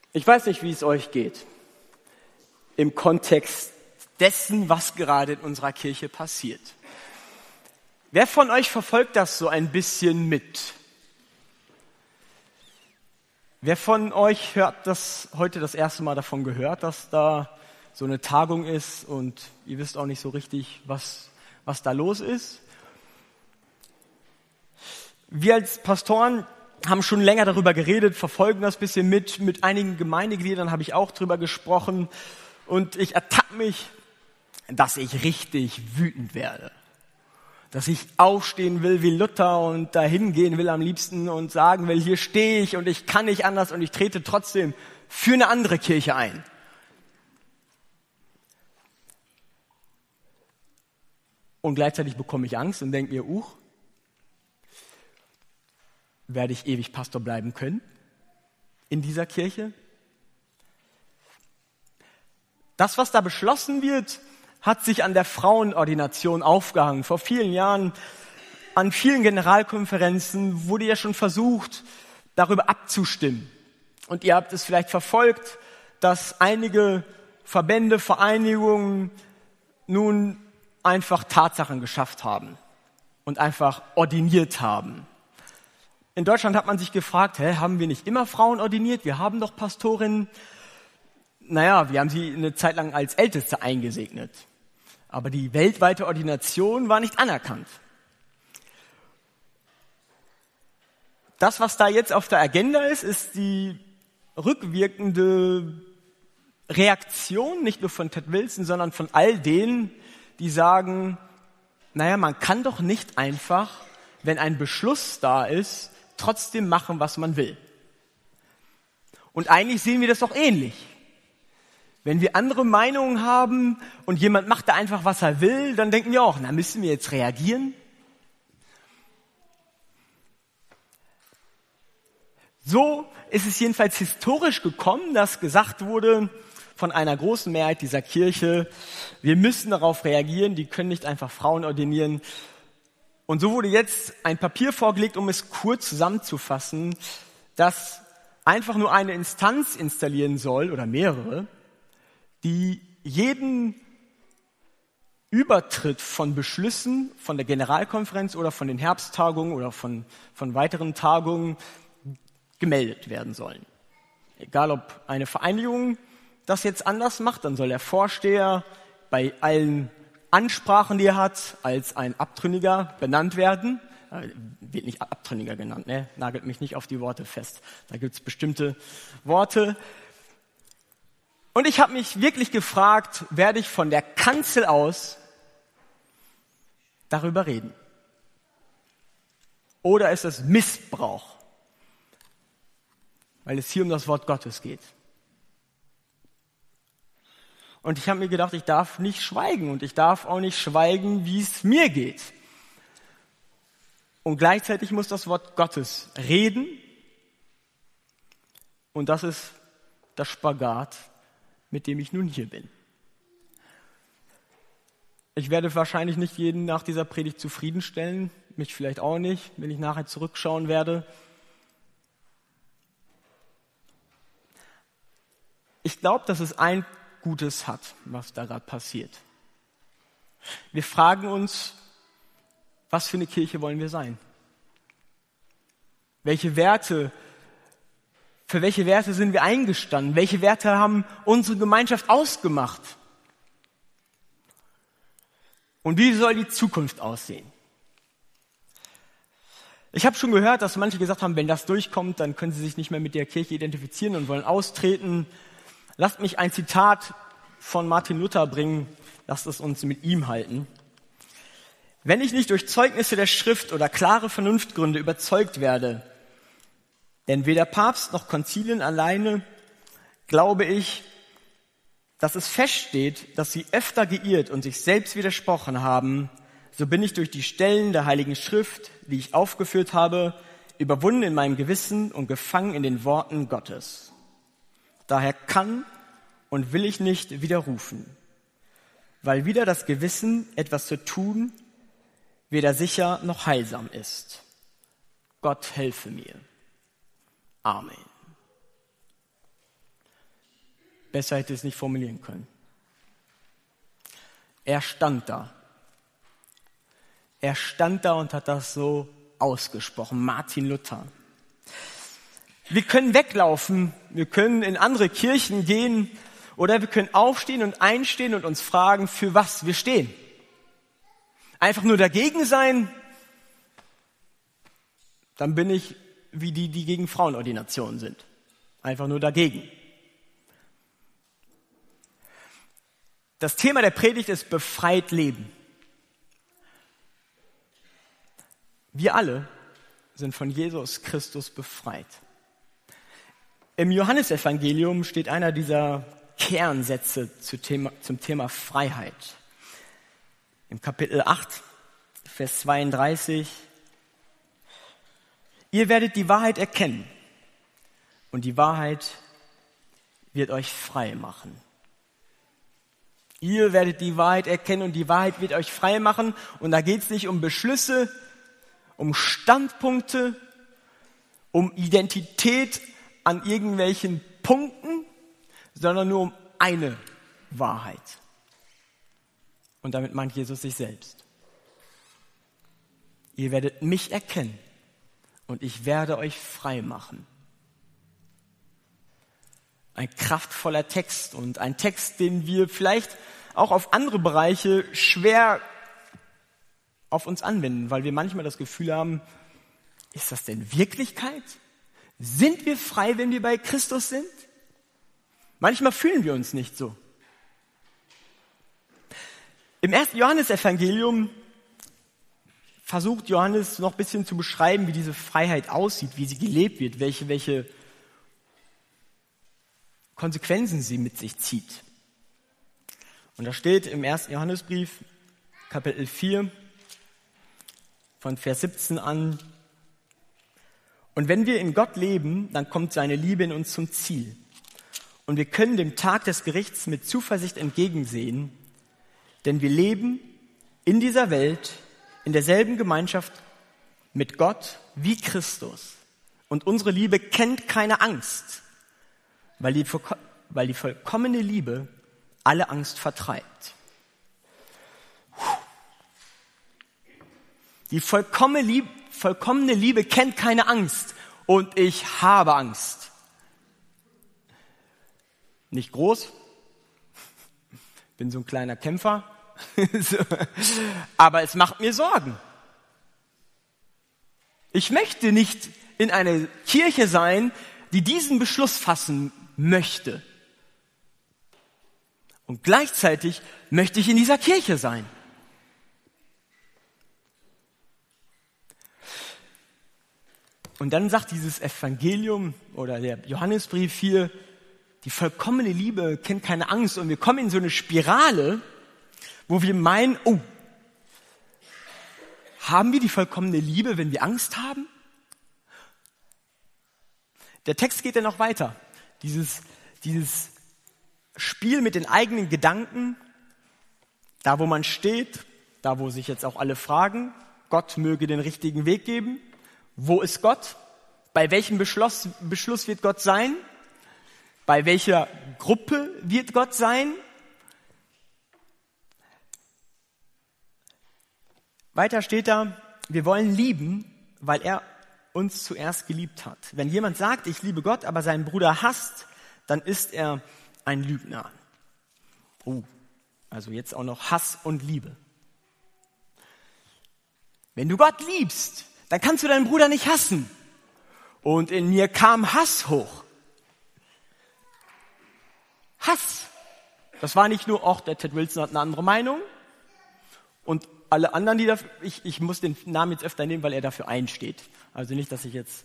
Ich weiß nicht, wie es euch geht im Kontext dessen, was gerade in unserer Kirche passiert. Wer von euch verfolgt das so ein bisschen mit? Wer von euch hat das heute das erste Mal davon gehört, dass da so eine Tagung ist und ihr wisst auch nicht so richtig, was da los ist? Wir als Pastoren haben schon länger darüber geredet, verfolgen das bisschen mit einigen Gemeindegliedern habe ich auch drüber gesprochen und ich ertappe mich, dass ich richtig wütend werde. Dass ich aufstehen will wie Luther und dahin gehen will am liebsten und sagen will, hier stehe ich und ich kann nicht anders und ich trete trotzdem für eine andere Kirche ein. Und gleichzeitig bekomme ich Angst und denke mir, werde ich ewig Pastor bleiben können in dieser Kirche? Das, was da beschlossen wird, hat sich an der Frauenordination aufgehangen. Vor vielen Jahren, an vielen Generalkonferenzen wurde ja schon versucht, darüber abzustimmen. Und ihr habt es vielleicht verfolgt, dass einige Verbände, Vereinigungen nun einfach Tatsachen geschafft haben und einfach ordiniert haben. In Deutschland hat man sich gefragt, haben wir nicht immer Frauen ordiniert? Wir haben doch Pastorinnen. Naja, wir haben sie eine Zeit lang als Älteste eingesegnet. Aber die weltweite Ordination war nicht anerkannt. Das, was da jetzt auf der Agenda ist, ist die rückwirkende Reaktion, nicht nur von Ted Wilson, sondern von all denen, die sagen, man kann doch nicht einfach, wenn ein Beschluss da ist, trotzdem machen, was man will. Und eigentlich sehen wir das doch ähnlich. Wenn wir andere Meinungen haben und jemand macht da einfach, was er will, dann denken wir auch, müssen wir jetzt reagieren? So ist es jedenfalls historisch gekommen, dass gesagt wurde von einer großen Mehrheit dieser Kirche, wir müssen darauf reagieren, die können nicht einfach Frauen ordinieren. Und so wurde jetzt ein Papier vorgelegt, um es kurz zusammenzufassen, das einfach nur eine Instanz installieren soll, oder mehrere, die jeden Übertritt von Beschlüssen von der Generalkonferenz oder von den Herbsttagungen oder von weiteren Tagungen gemeldet werden sollen. Egal ob eine Vereinigung das jetzt anders macht, dann soll der Vorsteher bei allen Ansprachen, die er hat, als ein Abtrünniger benannt werden. Wird nicht Abtrünniger genannt, nagelt mich nicht auf die Worte fest. Da gibt es bestimmte Worte. Und ich habe mich wirklich gefragt, werde ich von der Kanzel aus darüber reden? Oder ist es Missbrauch? Weil es hier um das Wort Gottes geht. Und ich habe mir gedacht, ich darf nicht schweigen und ich darf auch nicht schweigen, wie es mir geht. Und gleichzeitig muss das Wort Gottes reden. Und das ist das Spagat, mit dem ich nun hier bin. Ich werde wahrscheinlich nicht jeden nach dieser Predigt zufriedenstellen, mich vielleicht auch nicht, wenn ich nachher zurückschauen werde. Ich glaube, dass es ein Gutes hat, was da gerade passiert. Wir fragen uns, was für eine Kirche wollen wir sein? Für welche Werte sind wir eingestanden? Welche Werte haben unsere Gemeinschaft ausgemacht? Und wie soll die Zukunft aussehen? Ich habe schon gehört, dass manche gesagt haben, wenn das durchkommt, dann können sie sich nicht mehr mit der Kirche identifizieren und wollen austreten. Lasst mich ein Zitat von Martin Luther bringen, lasst es uns mit ihm halten. Wenn ich nicht durch Zeugnisse der Schrift oder klare Vernunftgründe überzeugt werde, denn weder Papst noch Konzilien alleine, glaube ich, dass es feststeht, dass sie öfter geirrt und sich selbst widersprochen haben, so bin ich durch die Stellen der Heiligen Schrift, die ich aufgeführt habe, überwunden in meinem Gewissen und gefangen in den Worten Gottes. Daher kann und will ich nicht widerrufen, weil wieder das Gewissen, etwas zu tun, weder sicher noch heilsam ist. Gott helfe mir. Amen. Besser hätte ich es nicht formulieren können. Er stand da. Er stand da und hat das so ausgesprochen. Martin Luther. Wir können weglaufen, wir können in andere Kirchen gehen oder wir können aufstehen und einstehen und uns fragen, für was wir stehen. Einfach nur dagegen sein, dann bin ich wie die gegen Frauenordinationen sind. Einfach nur dagegen. Das Thema der Predigt ist befreit leben. Wir alle sind von Jesus Christus befreit. Im Johannesevangelium steht einer dieser Kernsätze zum Thema Freiheit. Im Kapitel 8, Vers 32. Ihr werdet die Wahrheit erkennen und die Wahrheit wird euch frei machen. Ihr werdet die Wahrheit erkennen und die Wahrheit wird euch frei machen. Und da geht es nicht um Beschlüsse, um Standpunkte, um Identität an irgendwelchen Punkten, sondern nur um eine Wahrheit. Und damit meint Jesus sich selbst. Ihr werdet mich erkennen und ich werde euch frei machen. Ein kraftvoller Text und ein Text, den wir vielleicht auch auf andere Bereiche schwer auf uns anwenden, weil wir manchmal das Gefühl haben, ist das denn Wirklichkeit? Sind wir frei, wenn wir bei Christus sind? Manchmal fühlen wir uns nicht so. Im 1. Johannesevangelium versucht Johannes noch ein bisschen zu beschreiben, wie diese Freiheit aussieht, wie sie gelebt wird, welche Konsequenzen sie mit sich zieht. Und da steht im 1. Johannesbrief, Kapitel 4, von Vers 17 an: Und wenn wir in Gott leben, dann kommt seine Liebe in uns zum Ziel. Und wir können dem Tag des Gerichts mit Zuversicht entgegensehen, denn wir leben in dieser Welt in derselben Gemeinschaft mit Gott wie Christus. Und unsere Liebe kennt keine Angst, weil die vollkommene Liebe alle Angst vertreibt. Die vollkommene Liebe kennt keine Angst und ich habe Angst. Nicht groß, bin so ein kleiner Kämpfer, aber es macht mir Sorgen. Ich möchte nicht in einer Kirche sein, die diesen Beschluss fassen möchte. Und gleichzeitig möchte ich in dieser Kirche sein. Und dann sagt dieses Evangelium oder der Johannesbrief hier, die vollkommene Liebe kennt keine Angst. Und wir kommen in so eine Spirale, wo wir meinen, oh, haben wir die vollkommene Liebe, wenn wir Angst haben? Der Text geht ja noch weiter. Dieses Spiel mit den eigenen Gedanken, da wo man steht, da wo sich jetzt auch alle fragen, Gott möge den richtigen Weg geben. Wo ist Gott? Bei welchem Beschluss wird Gott sein? Bei welcher Gruppe wird Gott sein? Weiter steht da, wir wollen lieben, weil er uns zuerst geliebt hat. Wenn jemand sagt, ich liebe Gott, aber seinen Bruder hasst, dann ist er ein Lügner. Oh, also jetzt auch noch Hass und Liebe. Wenn du Gott liebst, dann kannst du deinen Bruder nicht hassen. Und in mir kam Hass hoch. Hass. Das war nicht nur, der Ted Wilson hat eine andere Meinung. Und alle anderen, die dafür, ich muss den Namen jetzt öfter nehmen, weil er dafür einsteht. Also nicht, dass ich jetzt,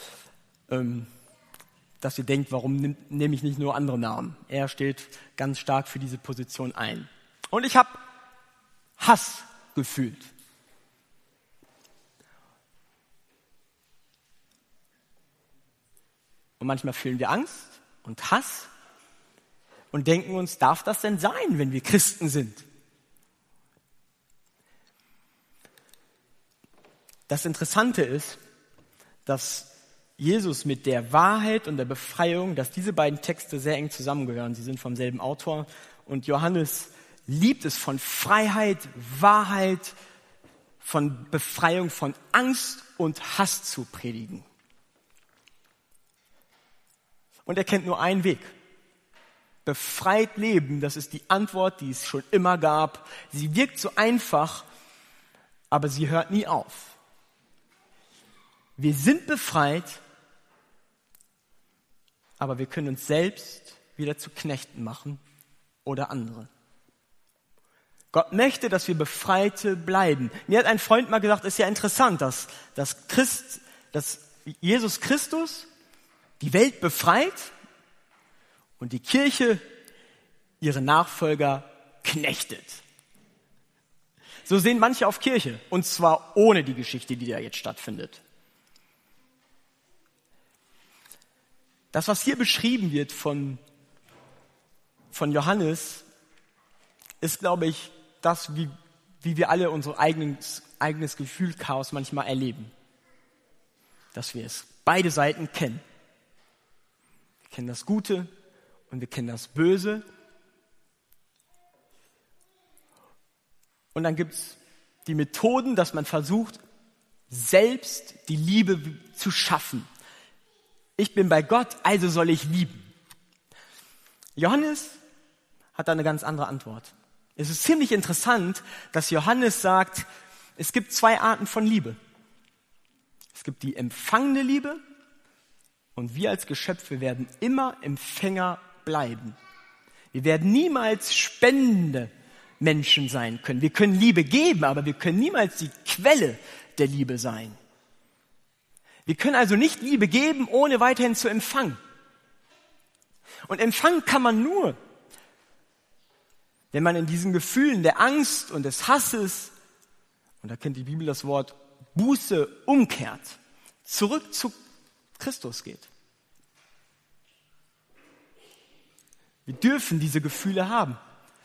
dass ihr denkt, warum nehme ich nicht nur andere Namen. Er steht ganz stark für diese Position ein. Und ich habe Hass gefühlt. Und manchmal fühlen wir Angst und Hass und denken uns, darf das denn sein, wenn wir Christen sind? Das Interessante ist, dass Jesus mit der Wahrheit und der Befreiung, dass diese beiden Texte sehr eng zusammengehören. Sie sind vom selben Autor und Johannes liebt es, von Freiheit, Wahrheit, von Befreiung von Angst und Hass zu predigen. Und er kennt nur einen Weg. Befreit leben, das ist die Antwort, die es schon immer gab. Sie wirkt so einfach, aber sie hört nie auf. Wir sind befreit, aber wir können uns selbst wieder zu Knechten machen oder andere. Gott möchte, dass wir Befreite bleiben. Mir hat ein Freund mal gesagt, es ist ja interessant, dass Jesus Christus die Welt befreit und die Kirche ihre Nachfolger knechtet. So sehen manche auf Kirche, und zwar ohne die Geschichte, die da jetzt stattfindet. Das, was hier beschrieben wird von Johannes, ist, glaube ich, das, wie wir alle unser eigenes Gefühlschaos manchmal erleben. Dass wir es beide Seiten kennen. Wir kennen das Gute und wir kennen das Böse. Und dann gibt es die Methoden, dass man versucht, selbst die Liebe zu schaffen. Ich bin bei Gott, also soll ich lieben. Johannes hat da eine ganz andere Antwort. Es ist ziemlich interessant, dass Johannes sagt, es gibt zwei Arten von Liebe. Es gibt die empfangene Liebe und wir als Geschöpfe werden immer Empfänger bleiben. Wir werden niemals spendende Menschen sein können. Wir können Liebe geben, aber wir können niemals die Quelle der Liebe sein. Wir können also nicht Liebe geben, ohne weiterhin zu empfangen. Und empfangen kann man nur, wenn man in diesen Gefühlen der Angst und des Hasses, und da kennt die Bibel das Wort Buße, umkehrt, zurück zu Christus geht. Wir dürfen diese Gefühle haben.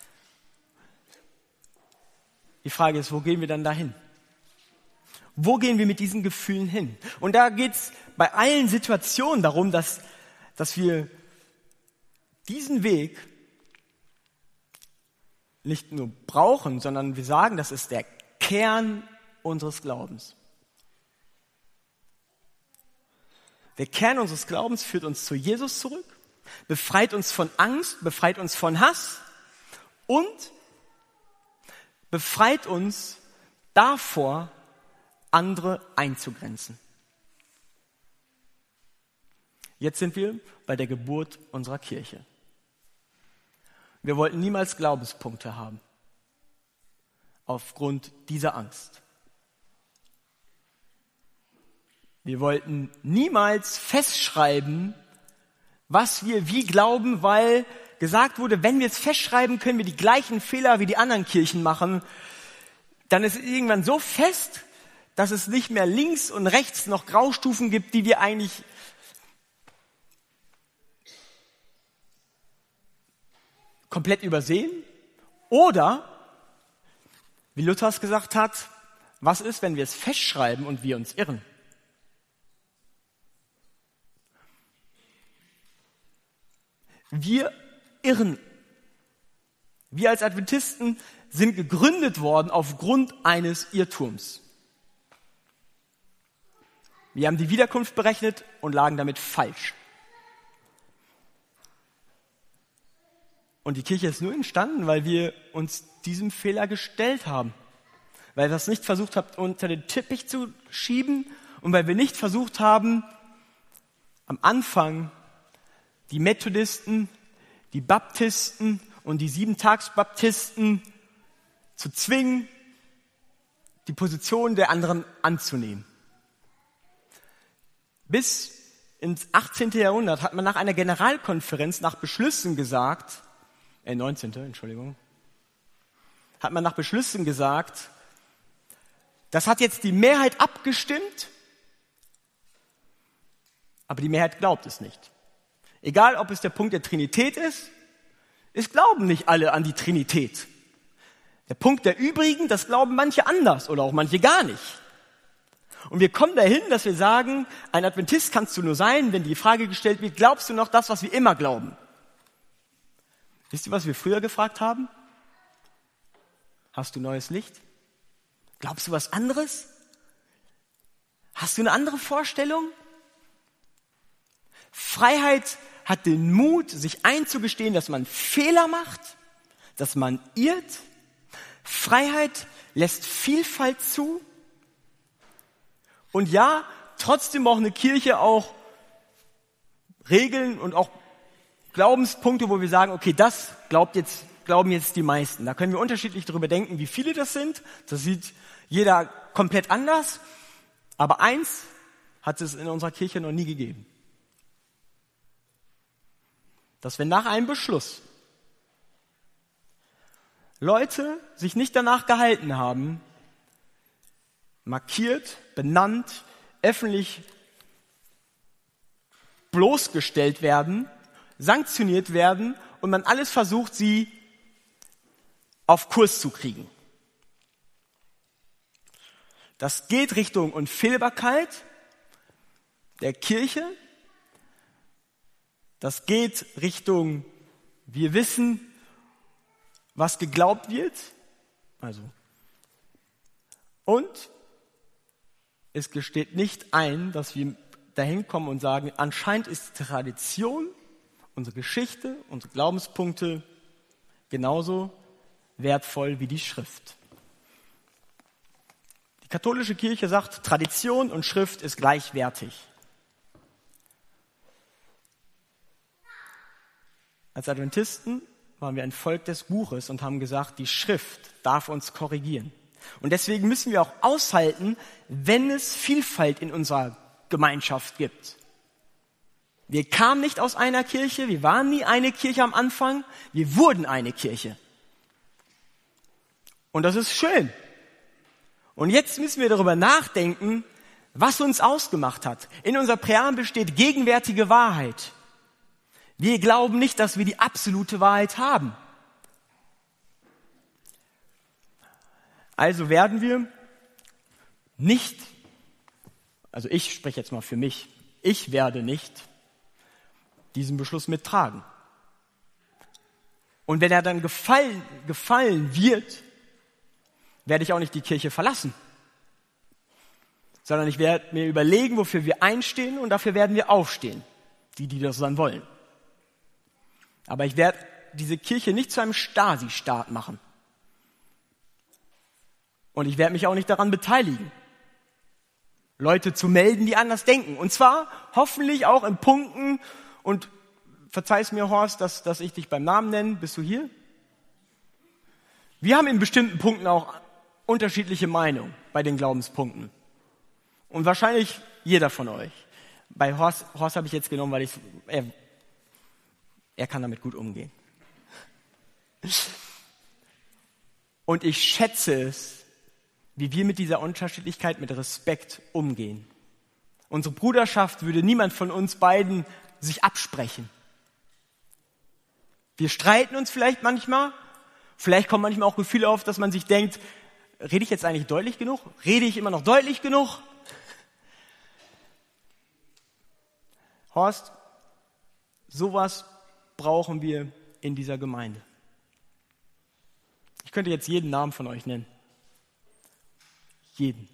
Die Frage ist, wo gehen wir dann dahin? Wo gehen wir mit diesen Gefühlen hin? Und da geht es bei allen Situationen darum, dass wir diesen Weg nicht nur brauchen, sondern wir sagen, das ist der Kern unseres Glaubens. Der Kern unseres Glaubens führt uns zu Jesus zurück, befreit uns von Angst, befreit uns von Hass und befreit uns davor, andere einzugrenzen. Jetzt sind wir bei der Geburt unserer Kirche. Wir wollten niemals Glaubenspunkte haben, aufgrund dieser Angst. Wir wollten niemals festschreiben, was wir wie glauben, weil gesagt wurde, wenn wir es festschreiben, können wir die gleichen Fehler wie die anderen Kirchen machen. Dann ist es irgendwann so fest, dass es nicht mehr links und rechts noch Graustufen gibt, die wir eigentlich komplett übersehen. Oder, wie Luther es gesagt hat, was ist, wenn wir es festschreiben und wir uns irren? Wir irren. Wir als Adventisten sind gegründet worden aufgrund eines Irrtums. Wir haben die Wiederkunft berechnet und lagen damit falsch. Und die Kirche ist nur entstanden, weil wir uns diesem Fehler gestellt haben. Weil wir es nicht versucht haben, unter den Teppich zu schieben und weil wir nicht versucht haben, am Anfang die Methodisten, die Baptisten und die Siebentagsbaptisten zu zwingen, die Position der anderen anzunehmen. Bis ins 18. Jahrhundert hat man nach einer Generalkonferenz nach Beschlüssen gesagt, 19. Entschuldigung, hat man nach Beschlüssen gesagt, das hat jetzt die Mehrheit abgestimmt, aber die Mehrheit glaubt es nicht. Egal, ob es der Punkt der Trinität ist, es glauben nicht alle an die Trinität. Der Punkt der Übrigen, das glauben manche anders oder auch manche gar nicht. Und wir kommen dahin, dass wir sagen, ein Adventist kannst du nur sein, wenn die Frage gestellt wird, glaubst du noch das, was wir immer glauben? Wisst ihr, was wir früher gefragt haben? Hast du neues Licht? Glaubst du was anderes? Hast du eine andere Vorstellung? Freiheit hat den Mut, sich einzugestehen, dass man Fehler macht, dass man irrt. Freiheit lässt Vielfalt zu. Und ja, trotzdem braucht eine Kirche auch Regeln und auch Glaubenspunkte, wo wir sagen, okay, das glauben jetzt die meisten. Da können wir unterschiedlich darüber denken, wie viele das sind. Das sieht jeder komplett anders. Aber eins hat es in unserer Kirche noch nie gegeben. Dass wenn nach einem Beschluss Leute sich nicht danach gehalten haben, markiert, benannt, öffentlich bloßgestellt werden, sanktioniert werden und man alles versucht, sie auf Kurs zu kriegen. Das geht Richtung Unfehlbarkeit der Kirche. Das geht Richtung, wir wissen, was geglaubt wird. Und es gesteht nicht ein, dass wir dahin kommen und sagen, anscheinend ist Tradition, unsere Geschichte, unsere Glaubenspunkte genauso wertvoll wie die Schrift. Die katholische Kirche sagt, Tradition und Schrift ist gleichwertig. Als Adventisten waren wir ein Volk des Buches und haben gesagt, die Schrift darf uns korrigieren. Und deswegen müssen wir auch aushalten, wenn es Vielfalt in unserer Gemeinschaft gibt. Wir kamen nicht aus einer Kirche, wir waren nie eine Kirche am Anfang, wir wurden eine Kirche. Und das ist schön. Und jetzt müssen wir darüber nachdenken, was uns ausgemacht hat. In unserer Präambel steht gegenwärtige Wahrheit. Wir glauben nicht, dass wir die absolute Wahrheit haben. Also werden wir nicht, also ich spreche jetzt mal für mich, ich werde nicht diesen Beschluss mittragen. Und wenn er dann gefallen wird, werde ich auch nicht die Kirche verlassen, sondern ich werde mir überlegen, wofür wir einstehen und dafür werden wir aufstehen, die das dann wollen. Aber ich werde diese Kirche nicht zu einem Stasi-Staat machen. Und ich werde mich auch nicht daran beteiligen, Leute zu melden, die anders denken. Und zwar hoffentlich auch in Punkten, und verzeih's mir, Horst, dass ich dich beim Namen nenne. Bist du hier? Wir haben in bestimmten Punkten auch unterschiedliche Meinungen bei den Glaubenspunkten. Und wahrscheinlich jeder von euch. Bei Horst habe ich jetzt genommen, weil er kann damit gut umgehen. Und ich schätze es, wie wir mit dieser Unterschiedlichkeit mit Respekt umgehen. Unsere Bruderschaft würde niemand von uns beiden sich absprechen. Wir streiten uns vielleicht manchmal. Vielleicht kommen manchmal auch Gefühle auf, dass man sich denkt, rede ich jetzt eigentlich deutlich genug? Rede ich immer noch deutlich genug? Horst, sowas brauchen wir in dieser Gemeinde. Ich könnte jetzt jeden Namen von euch nennen. Jeden.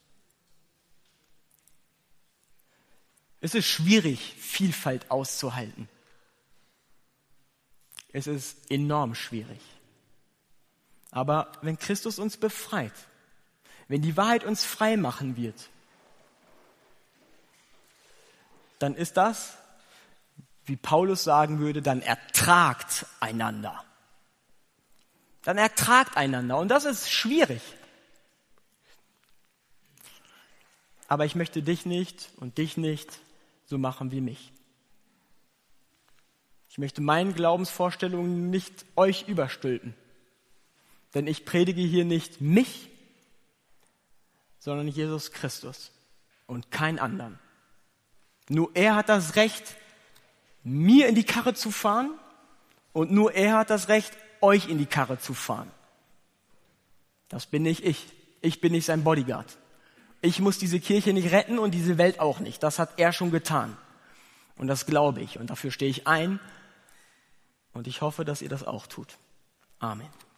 Es ist schwierig, Vielfalt auszuhalten. Es ist enorm schwierig. Aber wenn Christus uns befreit, wenn die Wahrheit uns frei machen wird, dann ist das, wie Paulus sagen würde, dann ertragt einander. Dann ertragt einander. Und das ist schwierig. Aber ich möchte dich nicht und dich nicht so machen wie mich. Ich möchte meinen Glaubensvorstellungen nicht euch überstülpen. Denn ich predige hier nicht mich, sondern Jesus Christus und keinen anderen. Nur er hat das Recht, mir in die Karre zu fahren, und nur er hat das Recht, euch in die Karre zu fahren. Das bin nicht ich. Ich bin nicht sein Bodyguard. Ich muss diese Kirche nicht retten und diese Welt auch nicht. Das hat er schon getan. Und das glaube ich und dafür stehe ich ein. Und ich hoffe, dass ihr das auch tut. Amen.